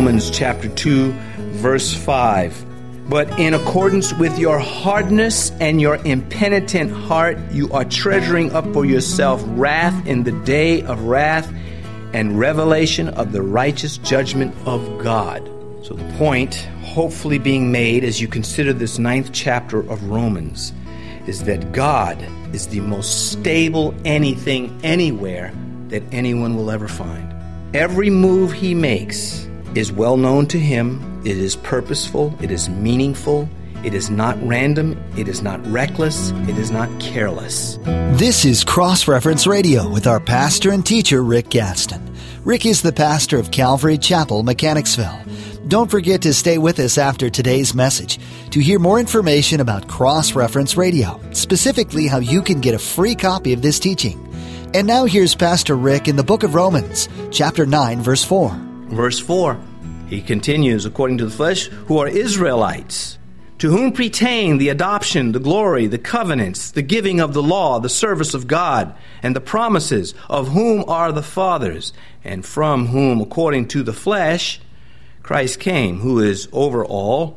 Romans chapter 2, verse 5. But in accordance with your hardness and your impenitent heart, you are treasuring up for yourself wrath in the day of wrath and revelation of the righteous judgment of God. So the point, hopefully being made as you consider this 9th chapter of Romans, is that God is the most stable anything anywhere that anyone will ever find. Every move he makes is well known to him. It is purposeful. It is meaningful. It is not random. It is not reckless. It is not careless. This is Cross Reference Radio with our pastor and teacher, Rick Gaston. Rick is the pastor of Calvary Chapel, Mechanicsville. Don't forget to stay with us after today's message to hear more information about Cross Reference Radio, specifically how you can get a free copy of this teaching. And now here's Pastor Rick in the book of Romans, chapter 9, verse 4. Verse 4, he continues, according to the flesh, who are Israelites, to whom pertain the adoption, the glory, the covenants, the giving of the law, the service of God, and the promises, of whom are the fathers, and from whom, according to the flesh, Christ came, who is over all,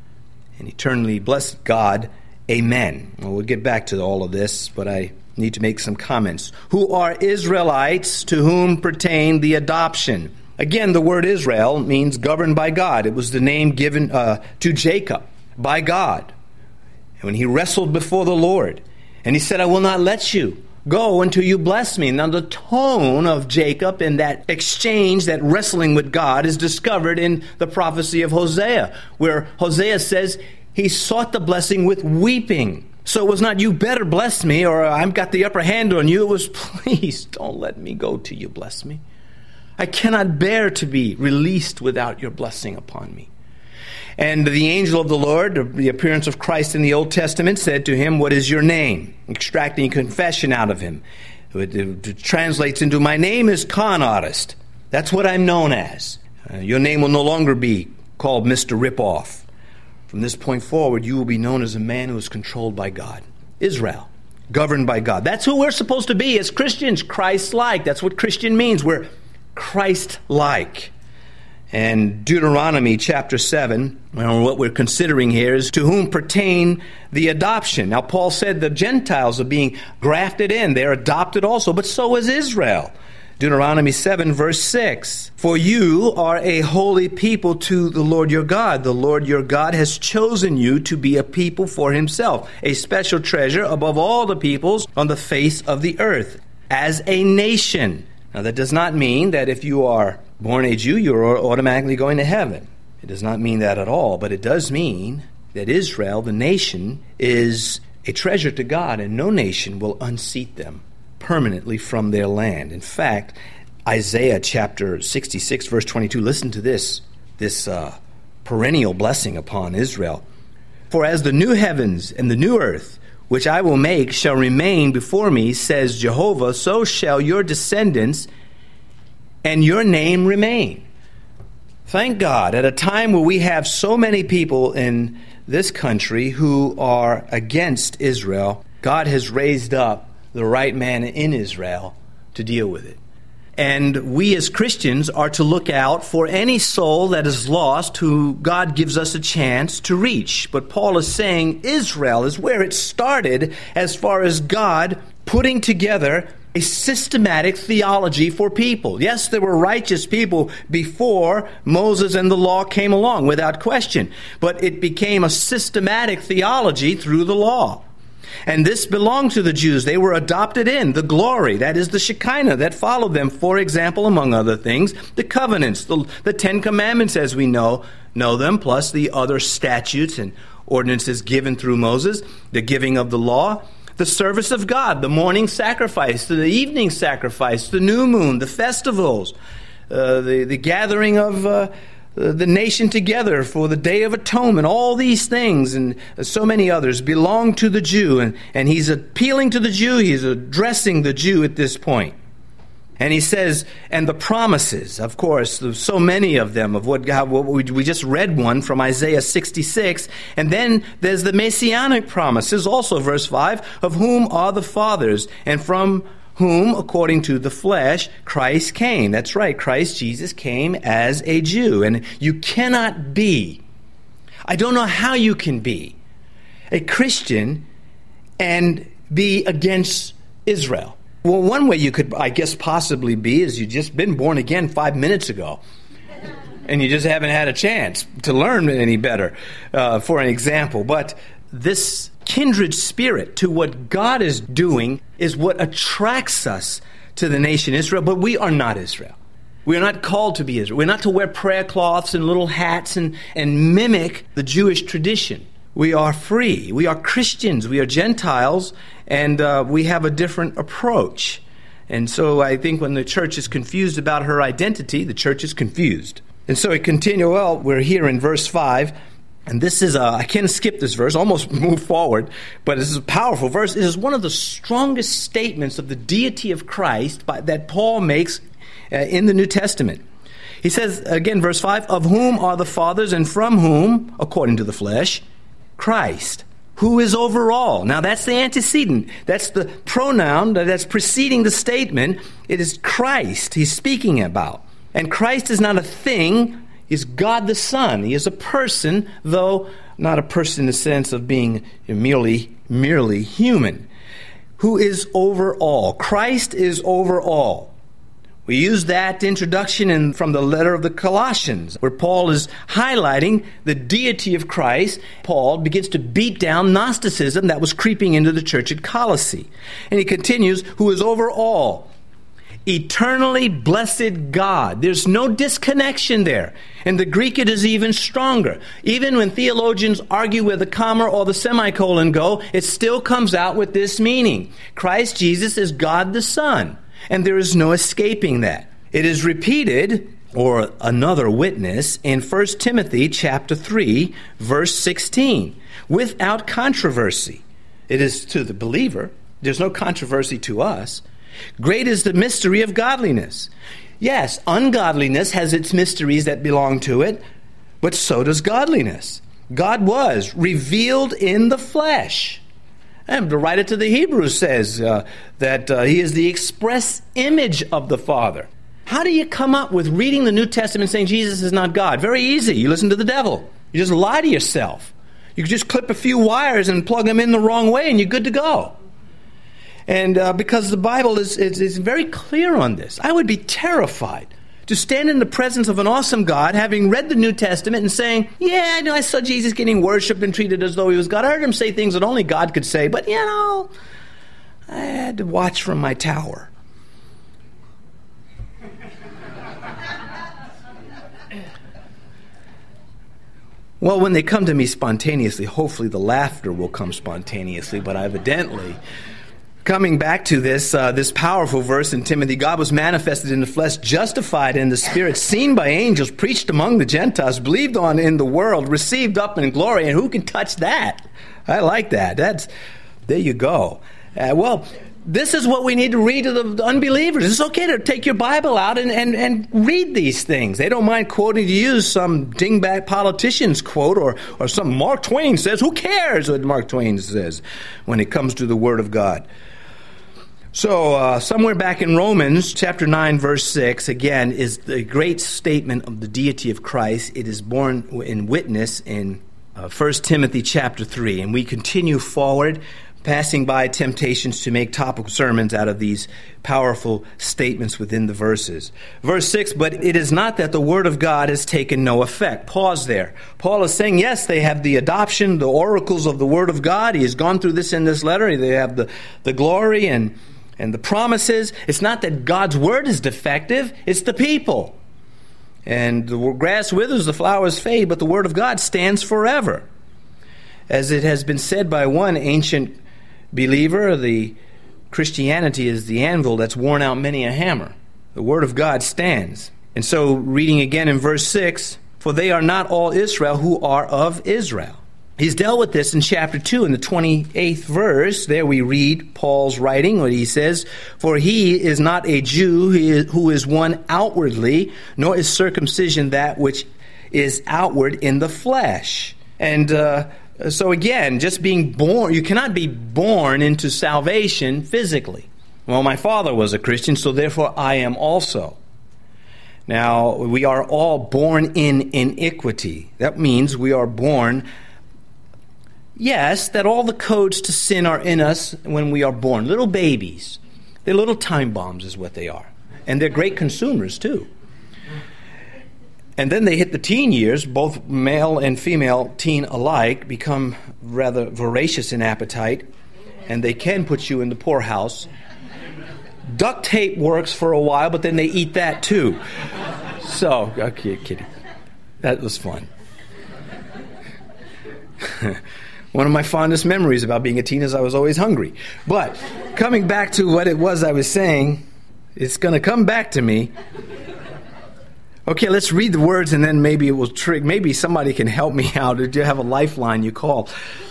and eternally blessed God. Amen. Well, we'll get back to all of this, but I need to make some comments. Who are Israelites, to whom pertain the adoption? Again, the word Israel means governed by God. It was the name given to Jacob by God. And when he wrestled before the Lord, and he said, I will not let you go until you bless me. Now the tone of Jacob in that exchange, that wrestling with God, is discovered in the prophecy of Hosea, where Hosea says he sought the blessing with weeping. So it was not, you better bless me, or I've got the upper hand on you. It was, please don't let me go till you bless me. I cannot bear to be released without your blessing upon me. And the angel of the Lord, the appearance of Christ in the Old Testament, said to him, what is your name? Extracting confession out of him. It translates into, my name is Con Artist. That's what I'm known as. Your name will no longer be called Mr. Ripoff. From this point forward, you will be known as a man who is controlled by God. Israel, governed by God. That's who we're supposed to be as Christians, Christ-like. That's what Christian means. We're Christ-like. And Deuteronomy chapter 7, what we're considering here is to whom pertain the adoption. Now, Paul said the Gentiles are being grafted in. They're adopted also, but so is Israel. Deuteronomy 7, verse 6. For you are a holy people to the Lord your God. The Lord your God has chosen you to be a people for himself, a special treasure above all the peoples on the face of the earth, as a nation. Now, that does not mean that if you are born a Jew, you're automatically going to heaven. It does not mean that at all, but it does mean that Israel, the nation, is a treasure to God, and no nation will unseat them permanently from their land. In fact, Isaiah chapter 66, verse 22, listen to this perennial blessing upon Israel. For as the new heavens and the new earth, which I will make, shall remain before me, says Jehovah, so shall your descendants and your name remain. Thank God, at a time where we have so many people in this country who are against Israel, God has raised up the right man in Israel to deal with it. And we as Christians are to look out for any soul that is lost who God gives us a chance to reach. But Paul is saying Israel is where it started as far as God putting together a systematic theology for people. Yes, there were righteous people before Moses and the law came along, without question. But it became a systematic theology through the law. And this belonged to the Jews. They were adopted in the glory, that is the Shekinah, that followed them. For example, among other things, the covenants, the Ten Commandments as we know them, plus the other statutes and ordinances given through Moses, the giving of the law, the service of God, the morning sacrifice, the evening sacrifice, the new moon, the festivals, the gathering of the nation together for the Day of Atonement. All these things and so many others belong to the Jew. And he's appealing to the Jew. He's addressing the Jew at this point. And he says, and the promises, of course, there's so many of them, of what we just read one from Isaiah 66. And then there's the Messianic promises, also verse 5, of whom are the fathers, and from whom, according to the flesh, Christ came. That's right, Christ Jesus came as a Jew. And you cannot be, I don't know how you can be a Christian and be against Israel. Well, one way you could, I guess, possibly be is you've just been born again 5 minutes ago. And you just haven't had a chance to learn any better, for an example. But this kindred spirit to what God is doing is what attracts us to the nation Israel. But we are not Israel. We are not called to be Israel. We're not to wear prayer cloths and little hats and mimic the Jewish tradition. We are free. We are Christians. We are Gentiles. And we have a different approach. And so I think when the church is confused about her identity, the church is confused. And so it continues. Well, we're here in verse 5. And this is, I can't skip this verse, almost move forward, but this is a powerful verse. It is one of the strongest statements of the deity of Christ that Paul makes in the New Testament. He says, again, verse 5, of whom are the fathers and from whom, according to the flesh, Christ, who is over all. Now that's the antecedent. That's the pronoun that's preceding the statement. It is Christ he's speaking about. And Christ is not a thing. He's God the Son. He is a person, though not a person in the sense of being merely human, who is over all. Christ is over all. We use that introduction from the letter of the Colossians, where Paul is highlighting the deity of Christ. Paul begins to beat down Gnosticism that was creeping into the church at Colossae. And he continues, who is over all. Eternally blessed God. There's no disconnection there. In the Greek, it is even stronger. Even when theologians argue where the comma or the semicolon go, it still comes out with this meaning. Christ Jesus is God the Son, and there is no escaping that. It is repeated, or another witness, in 1 Timothy chapter 3, verse 16, without controversy. It is to the believer. There's no controversy to us. Great is the mystery of godliness. Yes, ungodliness has its mysteries that belong to it, but so does godliness. God was revealed in the flesh. And the writer to the Hebrews says that he is the express image of the Father. How do you come up with reading the New Testament saying Jesus is not God? Very easy. You listen to the devil. You just lie to yourself. You can just clip a few wires and plug them in the wrong way and you're good to go. And because the Bible is very clear on this. I would be terrified to stand in the presence of an awesome God, having read the New Testament and saying, yeah, I know I saw Jesus getting worshipped and treated as though he was God. I heard him say things that only God could say, but, I had to watch from my tower. Well, when they come to me spontaneously, hopefully the laughter will come spontaneously, but evidently... Coming back to this powerful verse in Timothy, God was manifested in the flesh, justified in the Spirit, seen by angels, preached among the Gentiles, believed on in the world, received up in glory. And who can touch that? I like that. There you go. Well, this is what we need to read to the unbelievers. It's okay to take your Bible out and read these things. They don't mind quoting to you some dingbat politician's quote or some Mark Twain says. Who cares what Mark Twain says when it comes to the Word of God? So somewhere back in Romans chapter 9, verse 6, again, is the great statement of the deity of Christ. It is borne in witness in 1 Timothy chapter 3. And we continue forward, passing by temptations to make topical sermons out of these powerful statements within the verses. Verse 6, but it is not that the word of God has taken no effect. Pause there. Paul is saying, yes, they have the adoption, the oracles of the word of God. He has gone through this in this letter. They have the glory and the promises. It's not that God's word is defective. It's the people. And the grass withers, the flowers fade, but the word of God stands forever. As it has been said by one ancient believer, the Christianity is the anvil that's worn out many a hammer. The word of God stands. And so, reading again in verse 6, for they are not all Israel who are of Israel. He's dealt with this in chapter 2 in the 28th verse. There we read Paul's writing, where he says, for he is not a Jew who is one outwardly, nor is circumcision that which is outward in the flesh. And so again, just being born, you cannot be born into salvation physically. Well, my father was a Christian, so therefore I am also. Now, we are all born in iniquity. That means we are born, yes, that all the codes to sin are in us when we are born. Little babies. They're little time bombs is what they are. And they're great consumers, too. And then they hit the teen years, both male and female teen alike, become rather voracious in appetite, and they can put you in the poorhouse. Duct tape works for a while, but then they eat that too. So, okay, kidding. That was fun. One of my fondest memories about being a teen is I was always hungry. But coming back to what it was I was saying, it's going to come back to me. Okay, let's read the words and then maybe it will trick. Maybe somebody can help me out. Or do you have a lifeline you call?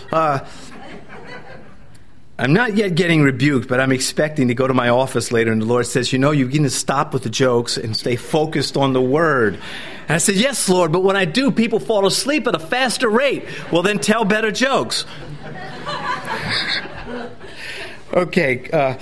I'm not yet getting rebuked, but I'm expecting to go to my office later and the Lord says, you need to stop with the jokes and stay focused on the Word. And I said, yes, Lord, but when I do, people fall asleep at a faster rate. Well, then tell better jokes. Okay,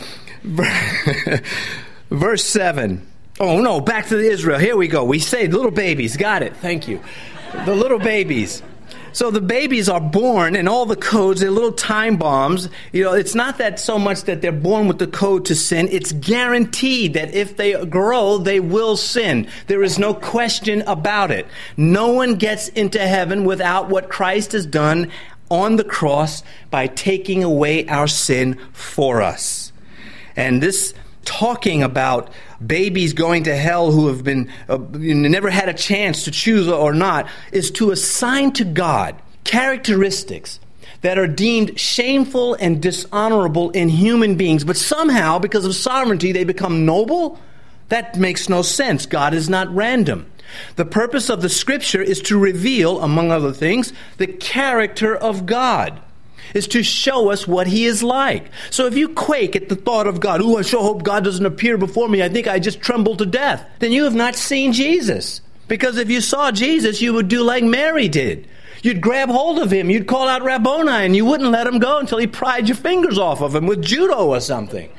verse 7. Oh, no, back to Israel. Here we go. We say little babies. Got it. Thank you. The little babies. So the babies are born, and all the codes, they're little time bombs. It's not that so much that they're born with the code to sin. It's guaranteed that if they grow, they will sin. There is no question about it. No one gets into heaven without what Christ has done on the cross by taking away our sin for us. And this talking about babies going to hell who have been never had a chance to choose or not is to assign to God characteristics that are deemed shameful and dishonorable in human beings, but somehow because of sovereignty they become noble. That makes no sense. God is not random. The purpose of the Scripture is to reveal, among other things, the character of God. Is to show us what He is like. So if you quake at the thought of God, I sure hope God doesn't appear before me, I think I just tremble to death, then you have not seen Jesus. Because if you saw Jesus, you would do like Mary did. You'd grab hold of Him, you'd call out Rabboni, and you wouldn't let Him go until He pried your fingers off of Him with judo or something.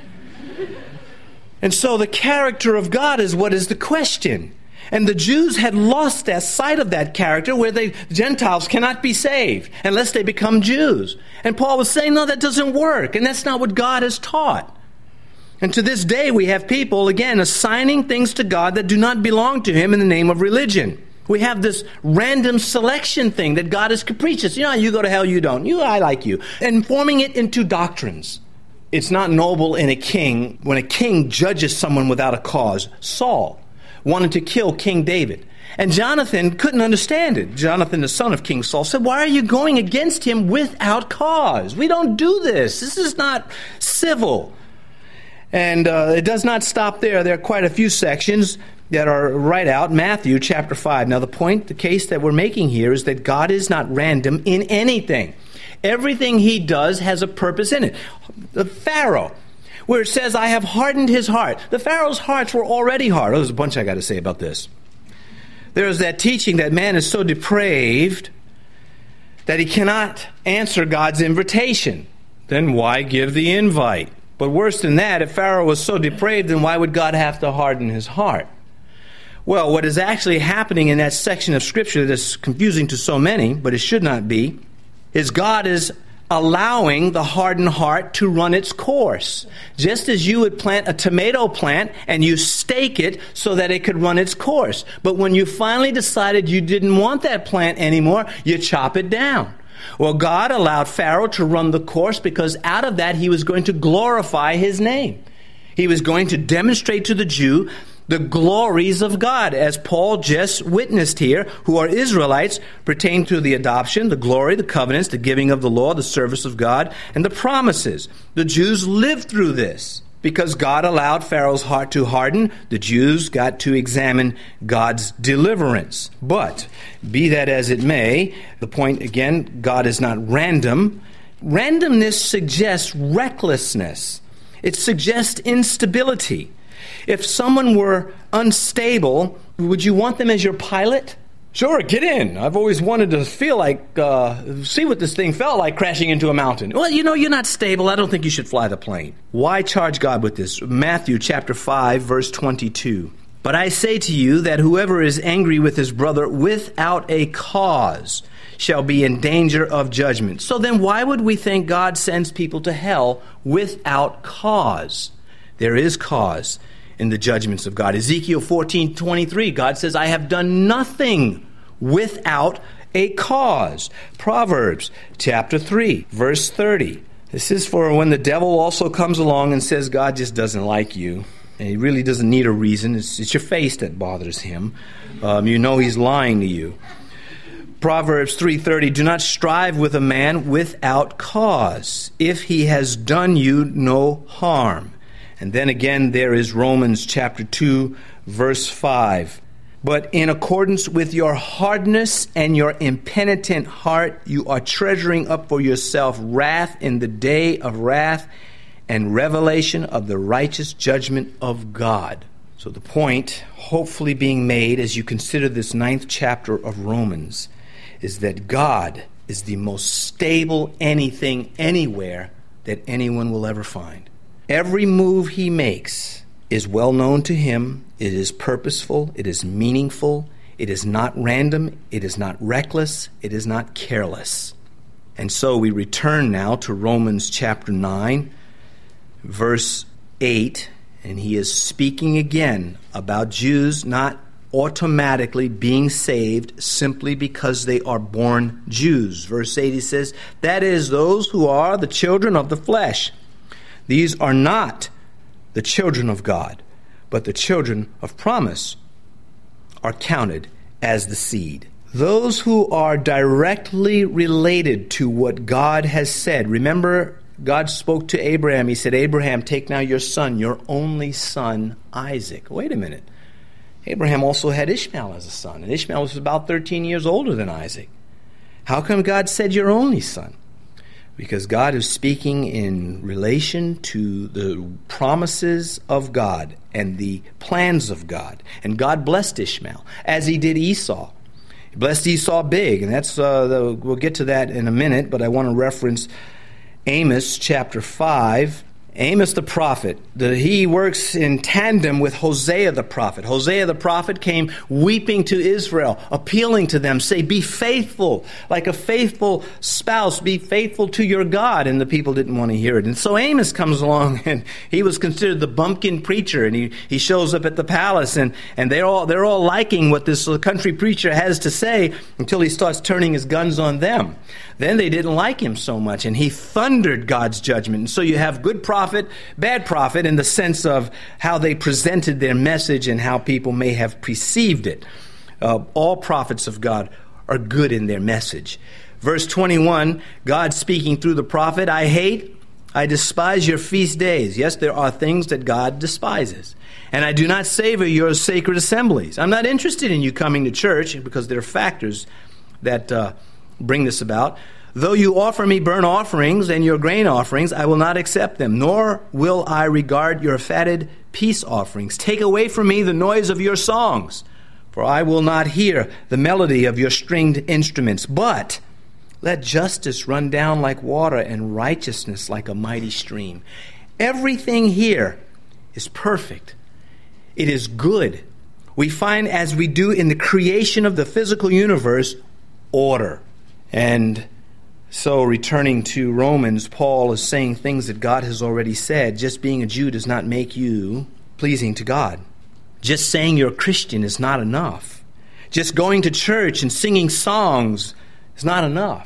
And so the character of God is what is the question. And the Jews had lost their sight of that character where Gentiles cannot be saved unless they become Jews. And Paul was saying, no, that doesn't work. And that's not what God has taught. And to this day, we have people, again, assigning things to God that do not belong to Him in the name of religion. We have this random selection thing that God is capricious. You go to hell, you don't. I like you. And forming it into doctrines. It's not noble in a king when a king judges someone without a cause. Saul wanted to kill King David. And Jonathan couldn't understand it. Jonathan, the son of King Saul, said, why are you going against him without cause? We don't do this. This is not civil. And it does not stop there. There are quite a few sections that are right out. Matthew chapter 5. Now the case that we're making here is that God is not random in anything. Everything He does has a purpose in it. The Pharaoh, where it says, I have hardened his heart. The Pharaoh's hearts were already hard. There's a bunch I got to say about this. There's that teaching that man is so depraved that he cannot answer God's invitation. Then why give the invite? But worse than that, if Pharaoh was so depraved, then why would God have to harden his heart? Well, what is actually happening in that section of Scripture that is confusing to so many, but it should not be, is God is allowing the hardened heart to run its course. Just as you would plant a tomato plant and you stake it so that it could run its course. But when you finally decided you didn't want that plant anymore, you chop it down. Well, God allowed Pharaoh to run the course because out of that he was going to glorify His name. He was going to demonstrate to the Jew the glories of God, as Paul just witnessed here, who are Israelites, pertain to the adoption, the glory, the covenants, the giving of the law, the service of God, and the promises. The Jews lived through this. Because God allowed Pharaoh's heart to harden, the Jews got to examine God's deliverance. But, be that as it may, the point again, God is not random. Randomness suggests recklessness. It suggests instability. If someone were unstable, would you want them as your pilot? Sure, get in. I've always wanted to feel like, see what this thing felt like crashing into a mountain. Well, you're not stable. I don't think you should fly the plane. Why charge God with this? Matthew chapter 5, verse 22. But I say to you that whoever is angry with his brother without a cause shall be in danger of judgment. So then why would we think God sends people to hell without cause? There is cause in the judgments of God. Ezekiel 14:23, God says, I have done nothing without a cause. Proverbs chapter 3, verse 30. This is for when the devil also comes along and says God just doesn't like you. And he really doesn't need a reason. It's your face that bothers him. He's lying to you. Proverbs 3:30, do not strive with a man without cause, if he has done you no harm. And then again, there is Romans chapter 2, verse 5. But in accordance with your hardness and your impenitent heart, you are treasuring up for yourself wrath in the day of wrath and revelation of the righteous judgment of God. So the point, hopefully being made as you consider this 9th chapter of Romans, is that God is the most stable anything anywhere that anyone will ever find. Every move he makes is well known to him. It is purposeful. It is meaningful. It is not random. It is not reckless. It is not careless. And so we return now to Romans chapter 9, verse 8, and he is speaking again about Jews not automatically being saved simply because they are born Jews. Verse 8, he says, that is, those who are the children of the flesh. These are not the children of God, but the children of promise are counted as the seed. Those who are directly related to what God has said. Remember, God spoke to Abraham. He said, Abraham, take now your son, your only son, Isaac. Wait a minute. Abraham also had Ishmael as a son, and Ishmael was about 13 years older than Isaac. How come God said your only son? Because God is speaking in relation to the promises of God and the plans of God. And God blessed Ishmael, as he did Esau. He blessed Esau big, and that's we'll get to that in a minute, but I want to reference Amos chapter 5. Amos the prophet, he works in tandem with Hosea the prophet. Hosea the prophet came weeping to Israel, appealing to them, say, be faithful, like a faithful spouse, be faithful to your God. And the people didn't want to hear it. And so Amos comes along, and he was considered the bumpkin preacher, and he shows up at the palace, and they're all liking what this country preacher has to say until he starts turning his guns on them. Then they didn't like him so much, and he thundered God's judgment. And so you have good prophet, bad prophet, in the sense of how they presented their message and how people may have perceived it. All prophets of God are good in their message. Verse 21, God speaking through the prophet, I despise your feast days. Yes, there are things that God despises. And I do not savor your sacred assemblies. I'm not interested in you coming to church because there are factors that bring this about. Though you offer me burnt offerings and your grain offerings, I will not accept them, nor will I regard your fatted peace offerings. Take away from me the noise of your songs, for I will not hear the melody of your stringed instruments. But let justice run down like water and righteousness like a mighty stream. Everything here is perfect. It is good. We find, as we do in the creation of the physical universe, order. And so, returning to Romans, Paul is saying things that God has already said. Just being a Jew does not make you pleasing to God. Just saying you're a Christian is not enough. Just going to church and singing songs is not enough.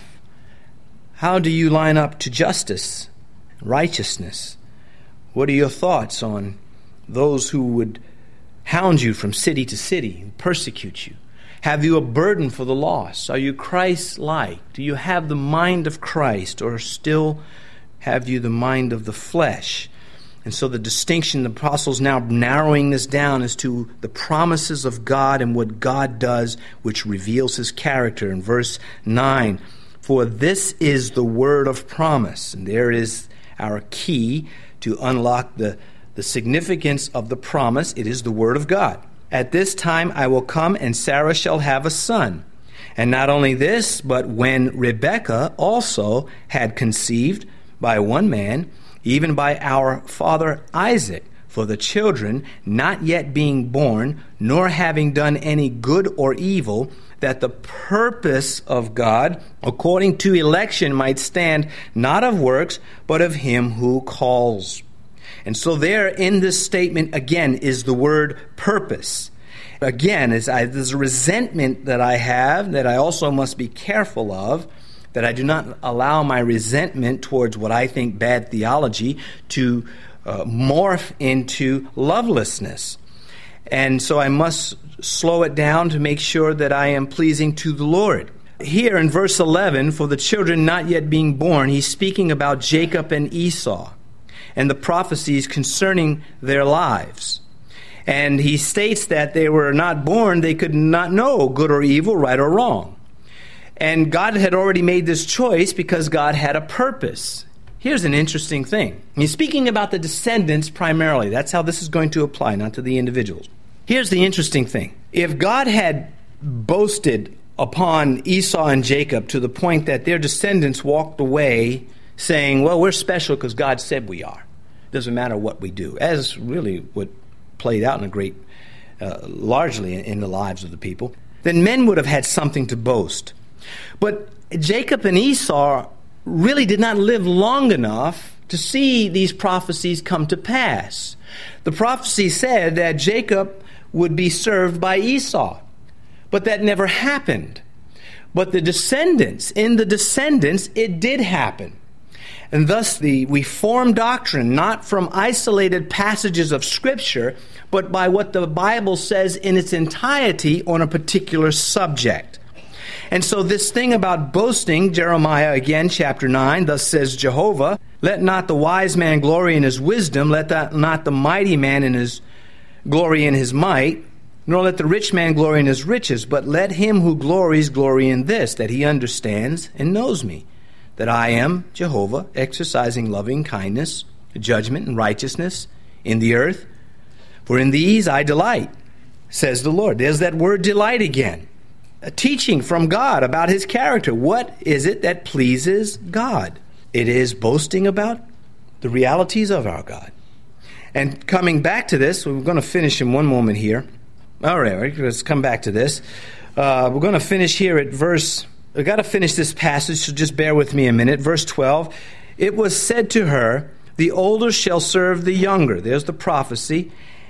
How do you line up to justice, righteousness? What are your thoughts on those who would hound you from city to city and persecute you? Have you a burden for the lost? Are you Christ-like? Do you have the mind of Christ, or still have you the mind of the flesh? And so the distinction, the apostles now narrowing this down as to the promises of God and what God does, which reveals his character. In verse 9, for this is the word of promise. And there is our key to unlock the significance of the promise. It is the word of God. At this time I will come, and Sarah shall have a son. And not only this, but when Rebekah also had conceived by one man, even by our father Isaac, for the children not yet being born, nor having done any good or evil, that the purpose of God, according to election, might stand, not of works, but of him who calls. And so there in this statement, again, is the word purpose. Again, there's a resentment that I have that I also must be careful of, that I do not allow my resentment towards what I think bad theology to morph into lovelessness. And so I must slow it down to make sure that I am pleasing to the Lord. Here in verse 11, for the children not yet being born, he's speaking about Jacob and Esau and the prophecies concerning their lives. And he states that they were not born, they could not know good or evil, right or wrong. And God had already made this choice because God had a purpose. Here's an interesting thing. He's speaking about the descendants primarily. That's how this is going to apply, not to the individuals. Here's the interesting thing. If God had boasted upon Esau and Jacob to the point that their descendants walked away saying, well, we're special because God said we are. Doesn't matter what we do, as really what played out in a great, largely in the lives of the people, then men would have had something to boast. But Jacob and Esau really did not live long enough to see these prophecies come to pass. The prophecy said that Jacob would be served by Esau, but that never happened. But in the descendants, it did happen. And thus we form doctrine not from isolated passages of Scripture, but by what the Bible says in its entirety on a particular subject. And so this thing about boasting, Jeremiah again, chapter 9, thus says Jehovah, let not the wise man glory in his wisdom, let not the mighty man in his glory in his might, nor let the rich man glory in his riches, but let him who glories glory in this, that he understands and knows me, that I am Jehovah, exercising loving kindness, judgment, and righteousness in the earth. For in these I delight, says the Lord. There's that word delight again. A teaching from God about his character. What is it that pleases God? It is boasting about the realities of our God. And coming back to this, we're going to finish in one moment here. All right, let's come back to this. We're going to finish here at verse... I've got to finish this passage, so just bear with me a minute. Verse 12, it was said to her, the older shall serve the younger. There's the prophecy.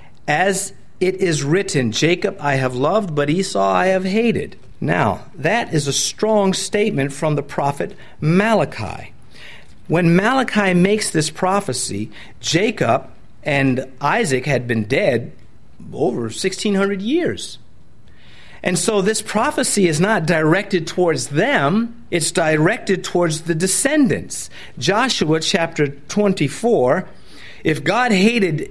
As it is written, Jacob I have loved, but Esau I have hated. Now, that is a strong statement from the prophet Malachi. When Malachi makes this prophecy, Jacob and Isaac had been dead over 1,600 years. And so this prophecy is not directed towards them, it's directed towards the descendants. Joshua chapter 24, if God hated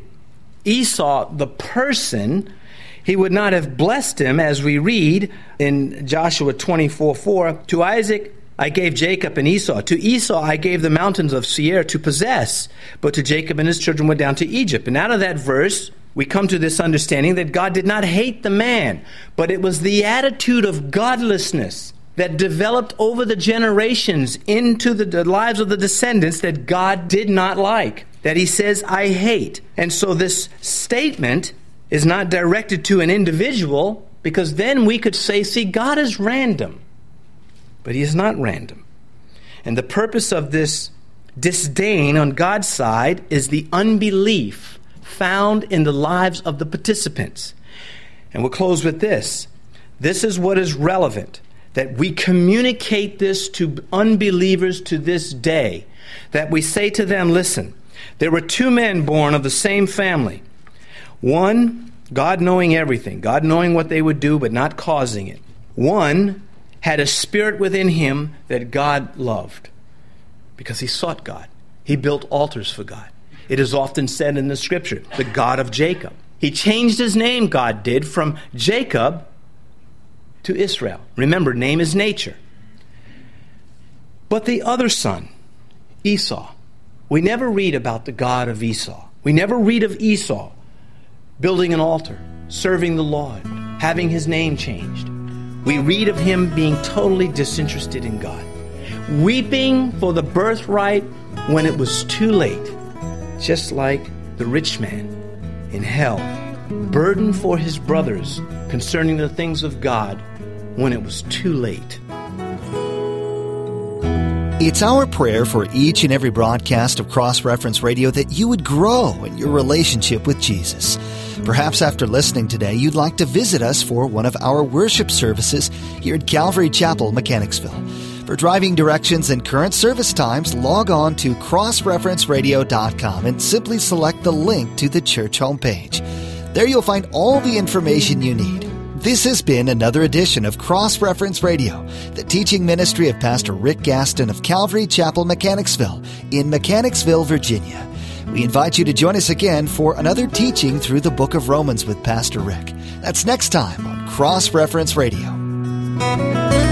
Esau, the person, he would not have blessed him, as we read in Joshua 24:4. To Isaac I gave Jacob and Esau. To Esau I gave the mountains of Seir to possess. But to Jacob and his children went down to Egypt. And out of that verse, we come to this understanding that God did not hate the man, but it was the attitude of godlessness that developed over the generations into the lives of the descendants that God did not like, that he says, I hate. And so this statement is not directed to an individual, because then we could say, see, God is random. But he is not random. And the purpose of this disdain on God's side is the unbelief found in the lives of the participants. And we'll close with this. This is what is relevant, that we communicate this to unbelievers to this day, that we say to them, listen, there were two men born of the same family. One, God knowing everything, God knowing what they would do but not causing it. One had a spirit within him that God loved because he sought God. He built altars for God. It is often said in the Scripture, the God of Jacob. He changed his name, God did, from Jacob to Israel. Remember, name is nature. But the other son, Esau, we never read about the God of Esau. We never read of Esau building an altar. serving the Lord, having his name changed. We read of him being totally disinterested in God, weeping for the birthright when it was too late, just like the rich man in hell, burdened for his brothers concerning the things of God when it was too late. It's our prayer for each and every broadcast of Cross Reference Radio that you would grow in your relationship with Jesus. Perhaps after listening today, you'd like to visit us for one of our worship services here at Calvary Chapel, Mechanicsville. For driving directions and current service times, log on to crossreferenceradio.com and simply select the link to the church homepage. There you'll find all the information you need. This has been another edition of Cross Reference Radio, the teaching ministry of Pastor Rick Gaston of Calvary Chapel, Mechanicsville, in Mechanicsville, Virginia. We invite you to join us again for another teaching through the book of Romans with Pastor Rick. That's next time on Cross Reference Radio.